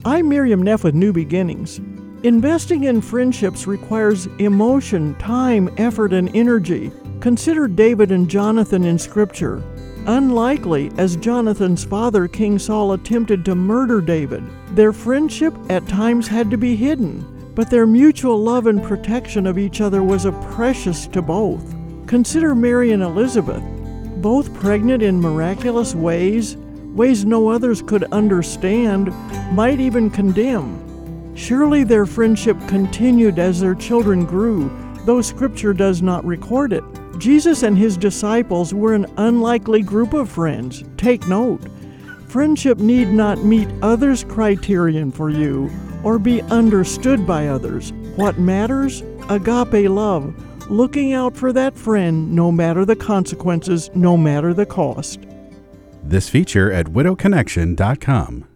I'm Miriam Neff with New Beginnings. Investing in friendships requires emotion, time, effort, and energy. Consider David and Jonathan in Scripture. Unlikely, as Jonathan's father, King Saul, attempted to murder David, their friendship at times had to be hidden, but their mutual love and protection of each other was precious to both. Consider Mary and Elizabeth, both pregnant in miraculous ways no others could understand, might even condemn. Surely their friendship continued as their children grew, though Scripture does not record it. Jesus and his disciples were an unlikely group of friends. Take note. Friendship need not meet others' criterion for you or be understood by others. What matters? Agape love, looking out for that friend no matter the consequences, no matter the cost. This feature at widowconnection.com.